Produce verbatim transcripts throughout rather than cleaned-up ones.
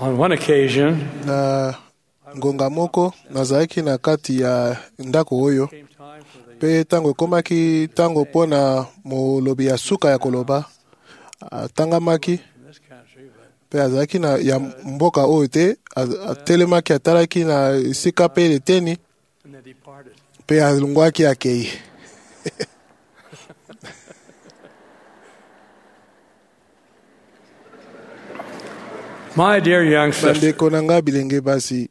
On one occasion, na ngonga moko nazalaki na kati ya ndako oyo pe tango ekomaki tango mpona molobi ya suka ya koloba atangamaki pe azalaki na ya mboka oyo te atelemaki atalaki na esika pe leteni pe alongwaki akei. My dear young sister, bandeko na nga bilenge basi,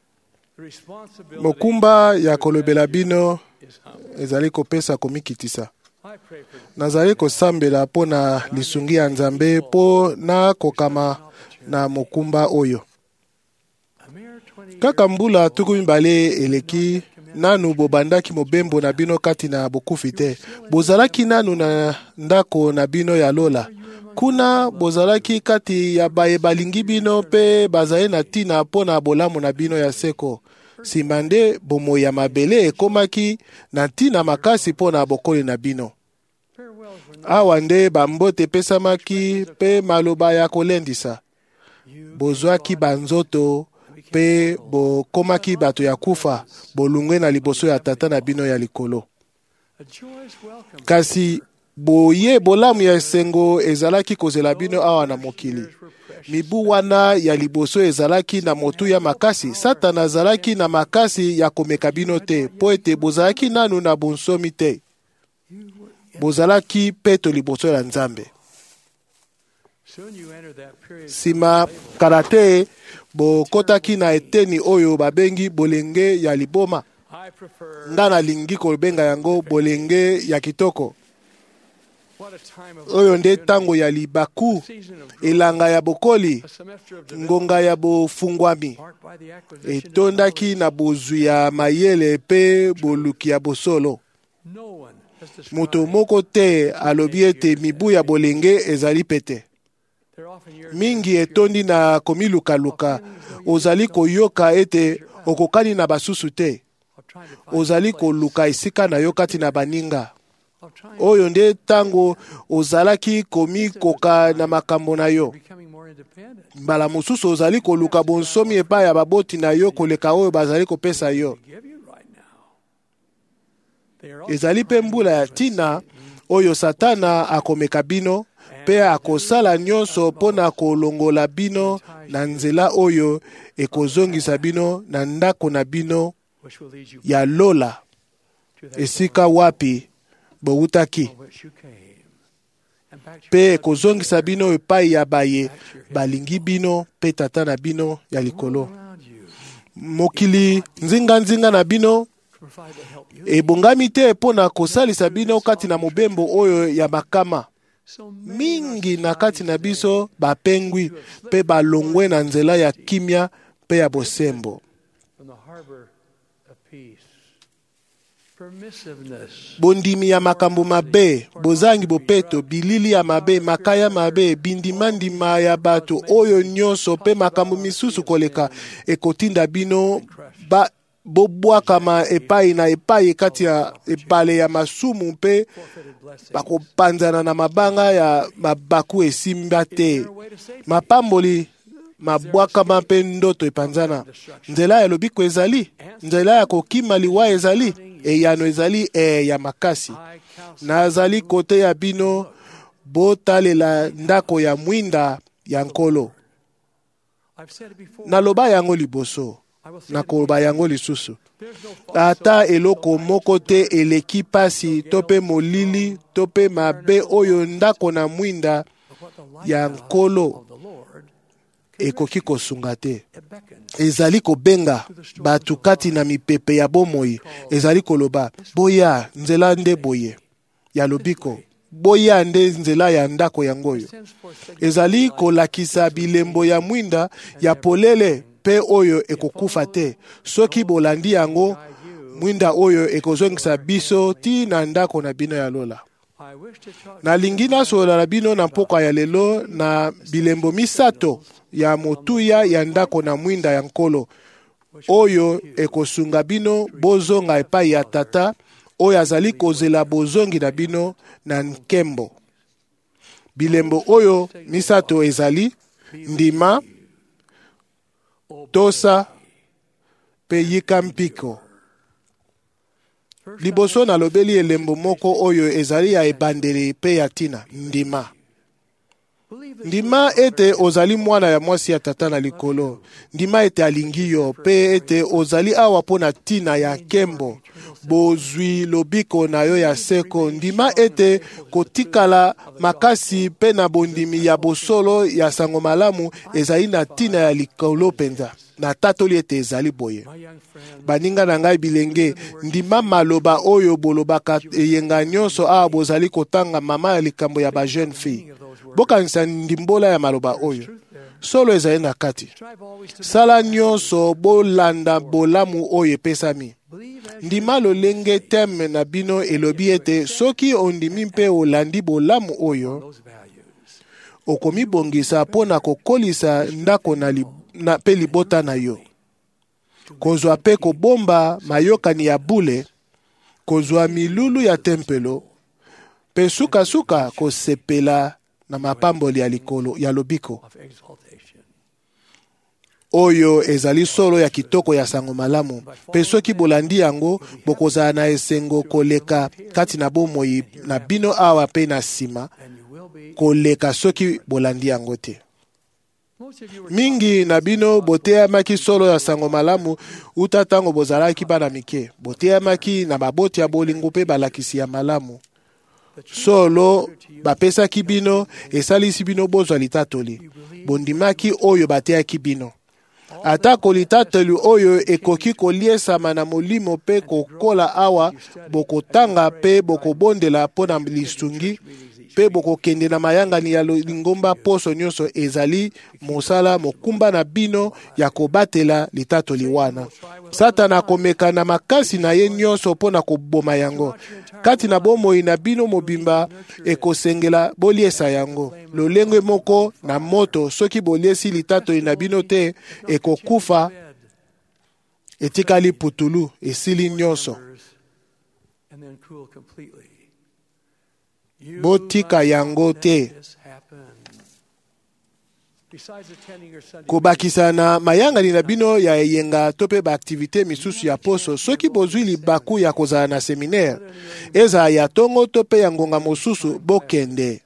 mokumba ya kolobela bino ezali kopesa komikitisa. Nazali kosambela mpo na lisungi ya Nzambe mpo na kokama na mokumba oyo. Kaka mbula tuku mibale eleki nanu bobandaki mobembo na bino kati na bokufi te. Bozalaki nanu na ndako na bino ya lola. Kuna bozalaki kati ya baye balingi bino pe bazali na tina mpo na bolamu na bino ya seko. Sima nde bomoi ya mabele ekomaki na tina makasi mpo na bokoli na bino. Awa nde bambote epesamaki pe maloba ya kolendisa. Bozwaki banzoto pe bokomaki bato ya kufa bolungwe na liboso ya tata na bino ya likolo. Kasi boye bolamu ya esengo ezalaki kozela bino awa na mokili. Mibu wana ya liboso ezalaki na motu ya makasi. Satana azalaki na makasi ya komeka bino te, po ete bozalaki nanu na bonsomi te. Bozalaki peto liboso ya Nzambe. Sima karate bokotaki na eteni oyo babengi bolenge ya liboma. Nga nalingi kobenga yango bolenge ya kitoko. Oyo nde tango ya libaku, elanga ya bokoli, ngonga ya bofungwami. Etondaki na bozwi ya mayele pe boluki ya bosolo. Moto moko te alobi ete mibu ya bolenge ezali pete. Mingi etondi na komiluka-luka. Ozali koyoka ete okokani na basusu te. Ozali koluka esika na yo kati na baninga. Oyo nde tango ozalaki komikoka na makambo na yo. Mbala mosusu ozali koluka bonsomi epai ya baboti na yo koleka oyo bazali kopesa yo. Ezali pe mbula ya tina oyo Satana akomeka bino pe akosala nyonso mpona kolongola bino na nzela oyo ekozongisa bino na ndako na bino ya lola esika wapi bowutaki pe ekozongisa bino epai ya baye balingi bino pe tata na bino ya likolo. Mokili nzinga nzinga na bino ebongami te mpona kosalisa bino kati na mobembo oyo ya makama. Mingi na kati na biso bapengwi pe balongwe na nzela ya kimia pe ya bosembo. Bondimi ya makambo mabe, bozangi bopeto, bilili ya mabe, makaya mabe, bindimandima ya bato oyo nyonso pe makambo misusu koleka ekotinda bino ba bobwakama epai na epai kati ya ebale ya masumu pe bakopanzana na mabanga ya mabaku esimba te. Mapamboli mabwakama pe ndoto epanzana. Nzela ya lobiko ezali, nzela ya kokima liwa ezali, eyano ezali e ya makasi. Nazali kote ya bino botalela ndako ya mwinda ya nkolo. Naloba yango liboso, nakoloba yango lisusu. Ata eloko moko te eleki pasi tope molili tope mabe oyo ndako na mwinda ya nkolo ekoki kosunga te. Ezali kobenga batu kati na mipepe ya bomoi. Ezali koloba boya nzela nde boye ya lobiko, boya nde nzela ya ndako yangoyo. Ezali kolakisa bilembo ya mwinda ya polele pe oyo ekokufa te. Soki bolandi yango, mwinda oyo ekozongisa biso ti na ndako na bino ya lola. Nalingi nasola na bino na mpoka ya lelo na bilembo misato ya motuya ya ndako na mwinda ya nkolo oyo ekosunga bino bozonga epai ya tata oyo azali kozela bozongi na bino na nkembo. Bilembo oyo misato ezali ndima, tosa pe yika mpiko. Liboso na lobeli elembo moko oyo ezali ya ebandeli pe ya tina, ndima. Ndima ete ozali mwana ya mwasi ya tata na likolo. Ndima ete alingi yo pe ete ozali awa pona tina ya kembo. Bozwi lobiko na yo ya seko. Ndima ete kotikala makasi pe na bondimi ya bosolo ya sango malamu ezali na tina ya likolo penza. Na tatoli ete ezali boye. Baninga na ngai bilenge, ndima maloba oyo bolobaka eyenga nyonso awa bozali kotanga mama ya likambo ya ba jeune fille. Bokanisa ndimbola ya maloba oyo. Solo ezali na kati. Sala nyonso bolanda bolamu oyo epesami. Ndima lolenge teme na bino elobi ete soki ondimi mpe olandi bolamu oyo, okomibongisa pona kokolisa ndako na li na pe libota na yo. Kozwa pe kobomba mayokani ya bule, kozwa milulu ya tempelo, pe suka-suka kosepela na mapamboli ya likolo ya lobiko. Oyo ezali solo ya kitoko ya sango malamu. Pe soki bolandi yango, bokozala na esengo koleka kati na bomoi na bino awa pe na sima, koleka soki bolandi yango te. Mingi na bino boteyamaki solo ya sango malamu uta tango bozalaki bana mike. Boteyamaki na baboti ya bolingo pe balakisi ya malamu. Solo bapesaki bino esalisi bino bozwa litatoli. Bondimaki oyo bateyaki bino. Ata kolitatoli oyo ekoki koliesama na molimo pe kokola awa bokotanga pe bokobondela pona lisungi pe bokokende na mayangani ya lingomba poso nyonso ezali mosala mokumba na bino ya kobatela litatoli wana. Satana komeka na makasi na ye nyonso pona koboma yango. Kati na bomoi na bino mobimba ekosengela boliesa yango. Lolenge moko na moto soki boliesi litatoli na bino te ekokufa etikali putulu esili nyonso. Botika yango te. Kobakisa na mayangani na bino ya eyenga tope ba aktivite misusu ya poso soki bozwi libaku ya kozala na seminaire eza ya tongo tope ya ngonga mosusu bokende.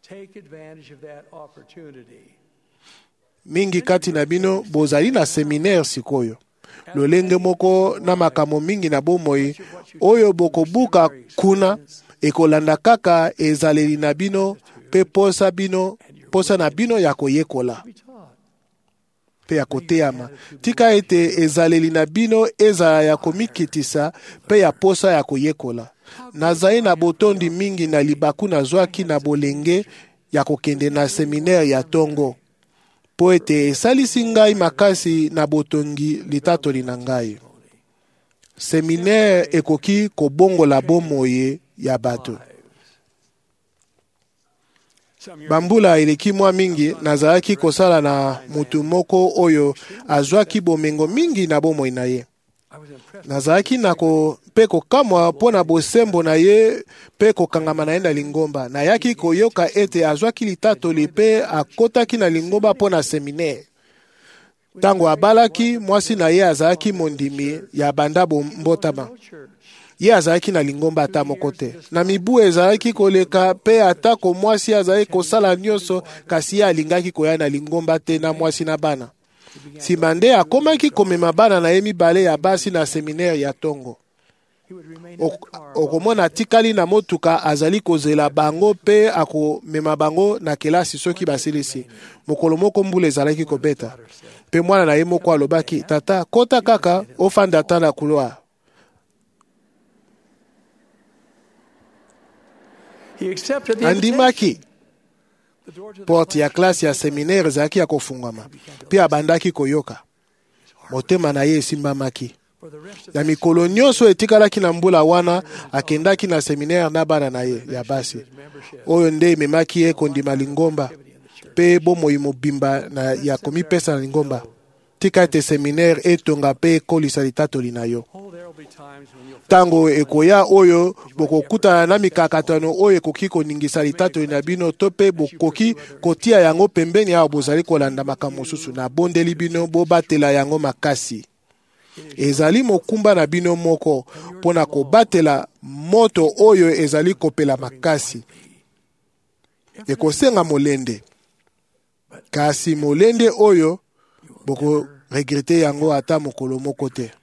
Mingi kati na bino bozali na seminaire sikoyo. Lolenge moko na makamo mingi na bomoi oyo bokobuka kuna ekolanda kaka ezaleli na bino pe posa bino posa na bino ya koyekola pe ya koteyama. Tika ete ezaleli na bino ezala ya komikitisa pe ya posa ya koyekola. Nazali na botondi mingi na libaku nazwaki na bolenge ya kokende na seminaire ya tongo. Po ete esalisi ngai makasi na botongi litatoli na ngai. Seminaire ekoki kobongola bomoye ya bato. Bambula eleki mwa mingi nazalaki kosala na mutu moko oyo azwaki bomengo mingi na bomoi na ye. Nazalaki na ko pe kokamwa pona bosembo na ye pe kokangama na ye na lingomba. Nayaki koyoka ete azwaki litatoli pe akotaki na lingomba pona seminaire. Tango abalaki mwasi na ye azalaki mondimi ya banda mbotama. Ye azalaki na lingomba ata moko te. Na mibu ezalaki koleka pe atako mwasi azalaki kosala nyonso kasi ye alingaki koya na lingomba te na mwasi na bana. Sima nde akomaki komema bana na ye mibale ya basi na seminaire ya tongo. Okomona tikali na motuka azali kozela bango pe akomema bango na kelasi soki basilisi. Mokolo moko mbula ezalaki kobeta. Pe mwana na ye moko alobaki, tata, kota kaka ofanda ta na couloir. Andimaki. Porte ya klasi ya seminaire zaki ya kofungama. Pia abandaki koyoka. Motema na ye esimbamaki. Na mikolo nyonso etikalaki na mbula wana akendaki na seminaire na bana na ye ya basi. Oyo nde ememaki ye kondima lingomba. Pe bomoi mobimba na ya komipesa na lingomba. tika ete seminaire etonga mpe ekolisa litatoli na yo. Tango ekoya oyo bokokutana na mikakatano oyo ekoki koningisa litatoli na bino to mpe bokoki kotia yango pembeni awa bozali kolanda makambo mosusu, na bondeli bino bobatela yango makasi. Ezali mokumba na bino moko pona kobatela moto oyo ezali kopela makasi. Ekosenga molende, kasi molende oyo boko regrete yango ata mokolo moko te.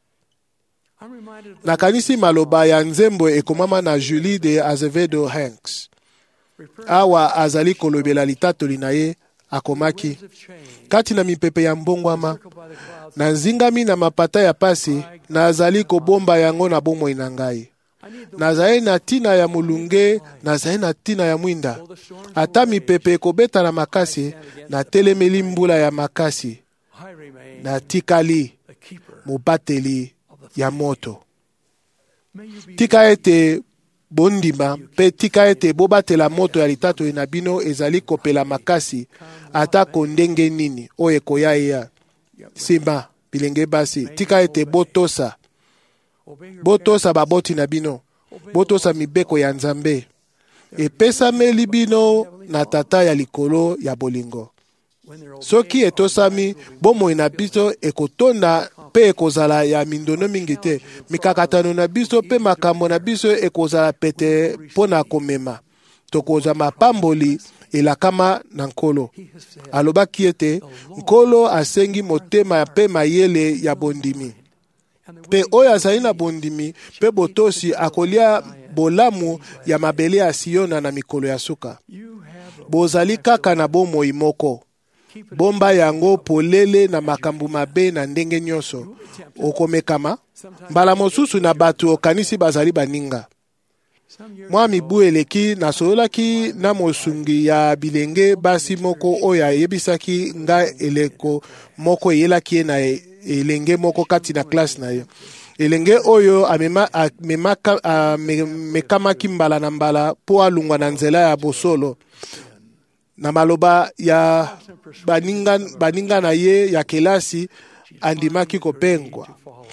Nakanisi maloba ya nzembo ekomama na Julie de Azevedo Hanks. Awa azali kolobela litatoli na ye akomaki: kati na mipepe ya mbongwama, na nzingami na mapata ya pasi, na azali kobomba yango na bomoi na ngai. Nazali na tina ya mulunge, nazali na tina ya mwinda. Ata mipepe ekobeta na makasi, na telemeli mbula ya makasi, na tikali mobateli ya moto. Tika ete bondima pe tika ete bobatela moto ya litatoli na bino ezali kopela makasi ata kondenge nini oyo ekoya ya simba bilenge basi. Tika ete botosa botosa baboti na bino, botosa mibeko ya Nzambe epesameli bino na tata ya likolo ya bolingo. Soki etosami, bomoi na biso ekotonda pe ekozala ya mindono mingi te. Mikakatano na biso pe makambo na biso ekozala pete pona komema. Tokoza mapamboli elakama na nkolo. Alobaki ete nkolo asengi motema pe mayele ya bondimi. Pe oyo azali na bondimi pe botosi akolia bolamu ya mabele ya Siona na mikolo ya suka. Bozali kaka na bomoi moko. Bomba yango polele na makambo mabe na ndenge nyonso. Okomekama mbala mosusu na batu okanisi bazali baninga. Mwa mibu eleki nasololaki na mosungi ya bilenge basi moko oya yebisaki nga eleko moko yelaki na elenge moko kati na klase na ye. Elenge oyo amema amemaka amekamaki mbala na mbala po alungwa na nzela ya bosolo. Na maloba ya baninga, baninga na ye ya kelasi andimaki kopengwa.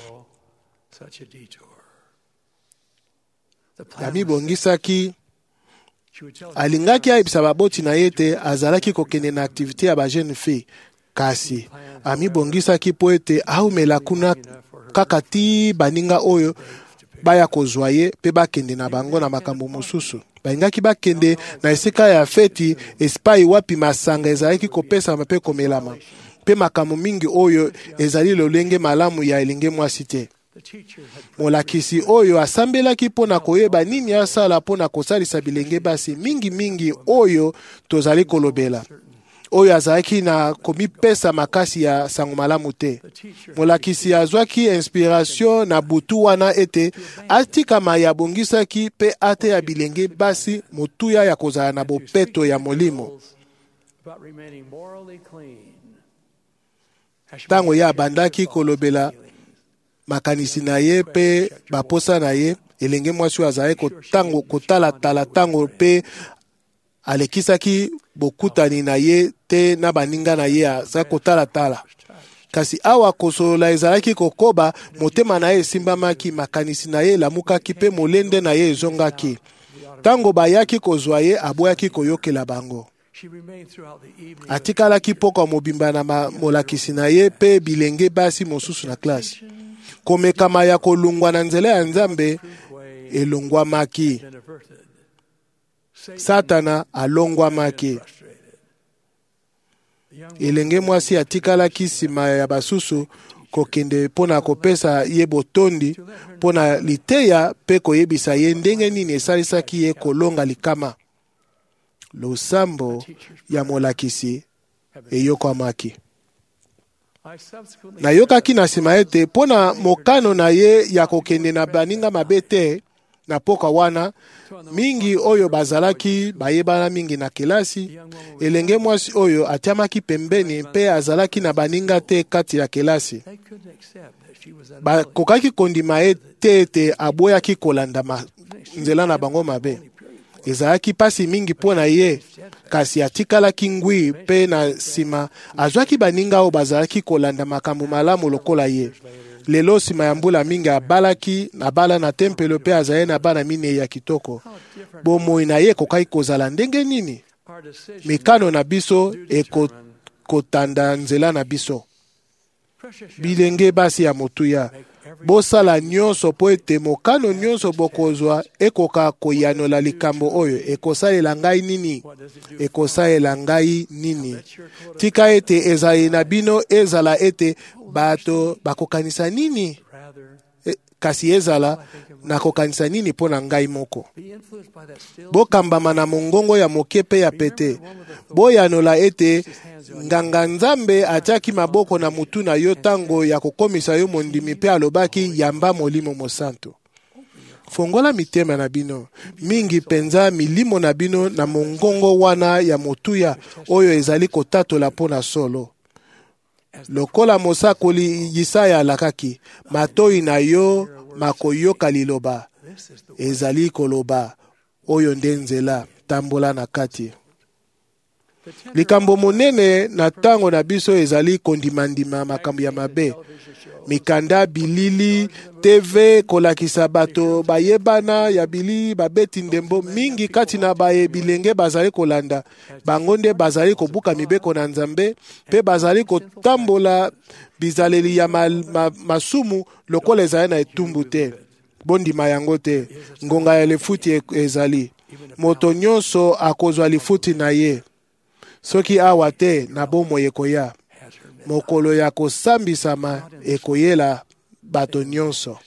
Yami bongisaki alingaki aibisa baboti na yete azalaki kokende na aktivite ya ba jeune fille. Kasi ami bongisaki po ete aumela kuna kakati baninga oyo baya kozwa ye pe bakende na bango na makambo mosusu. Baingaki bakende na esika ya feti espai wapi masanga ezalaki kopesa mpe komelama. Pe makambo mingi oyo ezali lolenge malamu ya elenge mwasi te. Molakisi oyo asambelaki pona koyeba nini asala pona kosalisa bilenge basi mingi mingi oyo tozali kolobela. Oyo azalaki na komipesa makasi ya sango malamu te. Molakisi azwaki inspiration na butu wana ete atikama ya bongisaki pe ate ya bilenge basi motuya ya kozala na bopeto ya molimo. Tango ya bandaki kolobela makanisi na ye pe baposa na ye, elenge mwasi azali kotango kotala tala tango pe alekisaki bokutani na ye te na baninga na ye aza kotala tala. Kasi awa kosolola ezalaki kokoba motema na ye esimbamaki, makanisi na ye lamukaki pe molende na ye ezongaki. Tango bayaki kozwa ye aboyaki koyokela bango. Atikalaki poko mobimba na molakisi na ye pe bilenge basi mosusu na klasi. Komekama ya kolungwa na nzela ya Nzambe elongwamaki. Satana alongwamaki. Elenge mwasi atikalaki nsima ya basusu kokende pona kopesa ye botondi pona liteya pe koyebisa ye ndenge nini esalisaki ye kolonga likama. Losambo ya molakisi eyokwamaki. Nayokaki na nsima ete pona mokano na ye ya kokende na baninga mabe te na poka wana mingi oyo bazalaki bayebana mingi na kelasi. Elenge mwasi oyo atiamaki pembeni pe azalaki na baninga te kati ya kelasi. Bakokaki kondima ye te ete aboyaki kolanda nzela na bango mabe. ezalaki pasi mingi mpo na ye, kasi atikalaki ngwi mpe na nsima azwaki baninga oyo bazalaki kolanda makambo malamu lokola ye. Lelo nsima ya mbula mingi abalaki abala na tempelo mpe azali na bana minei ya kitoko. Bomoi na ye ekokaki kozala ndenge nini? Mikano na biso ekotanda nzela na biso. Bilenge basi ya motuya, bosala nyonso po ete mokano nyonso bokozwa ekoka koyanola likambo oyo. Ekosalela ngai nini? Ekosalela ngai nini? Tika ete ezali na bino ezala ete bato bakokanisa nini? E, kasi ezala nakokanisa nini mpo na ngai moko? Bokambama na mongongo ya moke pe ya pete. Boyanola ete nganga Nzambe atiaki maboko na mutu na yo tango ya kokomisa yo mondimi pe alobaki yamba molimo mosantu. Fongola mitema na bino, mingi penza milimo na bino na mongongo wana ya motuya oyo ezali kotatola mpo na solo. Lokola mosakoli Yisaya alakaki, matoi na yo makoyoka liloba, ezali koloba, oyo nde nzela, tambola na kati. Likambo monene na tango na biso ezali kondimandima makambo ya mabe. Mikanda, bilili, T V, kolakisa bato, bayebana ya bilili, babeti ndembo, mingi kati na baye bilenge bazali kolanda. Bangonde bazali kobuka mibeko na Nzambe, pe bazali kotambola bizaleli ya ma, ma, masumu lokola ezali na etumbu te. Bondima yango te, ngonga ya lifuti ezali. Moto nyonso akozwa lifuti na ye. Soki awa te na bomo ekoya. Mokolo ya kosambisama ekoyela bato nyonso.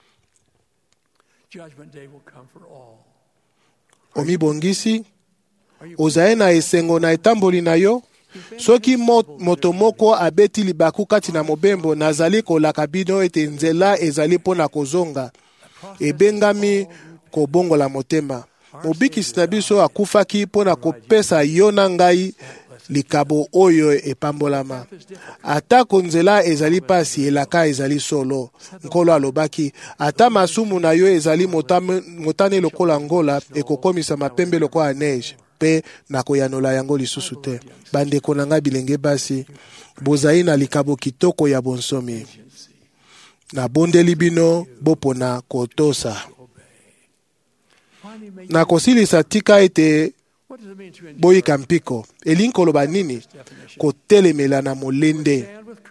Omibongisi, ozaye na esengo na etamboli na yo. Soki moto moko abeti libaku kati na mobembo nazali kolaka bino ete nzela ezali pona kozonga. Ebengami kobongola motema. Mobikisi na biso akufaki pona kopesa yo na ngai likabo oyo epambolama. Atako nzela ezali pasi elaka ezali solo. Nkolo alobaki, ata masumu na yo ezali motame, motane lokola ngola ekokomisa mapembe lokola neige. Pe nakoyanola yango lisusu te. Bandeko na ngai bilenge basi, bozali na likabo kitoko ya bonsomi. Na bondeli bino bopona kotosa. Na kosilisa tika ete boyika mpiko. Elingi koloba nini? Kotelemela na molende.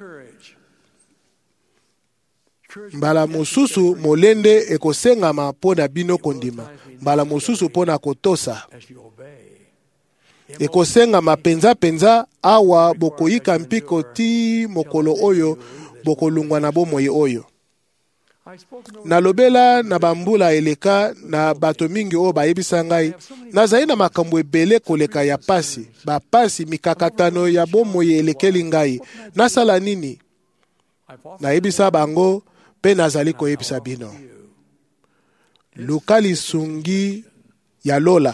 Mbala mosusu molende ekosengama mpo na bino kondima. Mbala mosusu mpo na kotosa. Ekosengama penza penza awa bokoyika mpiko ti mokolo oyo bokolungwa na bomoi oyo. Nalobela na bambula eleka na bato mingi oyo bayebisa ngai nazali na makambo ebele koleka ya pasi, ba pasi mikakatano ya bomoi elekeli ngai. Nasala nini? Nayebisa bango pe nazali koyebisa bino. Luka lisungi ya lola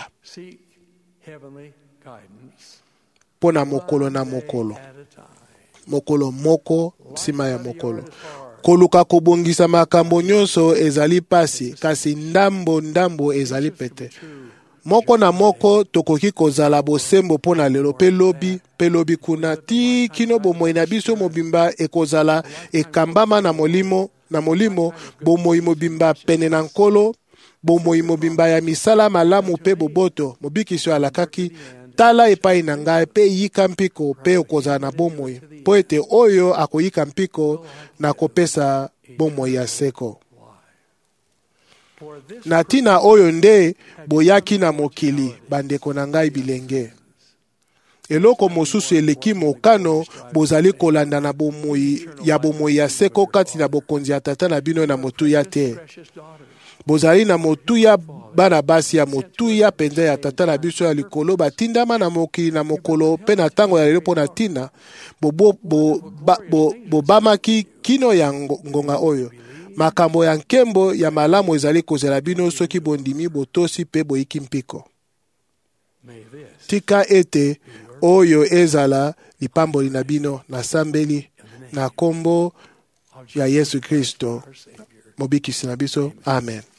pona mokolo na mokolo. Mokolo moko nsima ya mokolo. Koluka kobongisa makambo nyonso ezali pasi, kasi ndambo ndambo ezali pete. Moko na moko tokoki kozala bosembo pona lelo pe lobi, pe lobi kuna ti kino bomoi na biso mobimba ekozala ekambama na molimo, na molimo bomoi mobimba pene na nkolo, bomoi mobimba ya misala malamu pe boboto. Mobikisi alakaki, tala epai na ngai pe yika mpiko pe okozala na bomoi. Po ete oyo akoyika mpiko na kopesa bomoi ya seko. Na tina oyo nde boyaki na mokili, bandeko na ngai bilenge. Eloko mosusu eleki mokano bozali kolanda na bomoi ya bomoi ya seko kati na bokonzi ya tata na bino na motuya te. Bozali na motuya bana basi ya motuya penza ya tata na biso ya likolo batindama na mokili na mokolo pe na tango ya lelo po na tina bo bo bo bo bamaki kino ya ngonga oyo. Makambo ya nkembo ya malamu ezali kozela bino soki bondimi botosi pe boyiki mpiko. Tika ete oyo ezala lipamboli na bino na sambeli na kombo ya Yesu Kristo mobikisi na biso. Amen.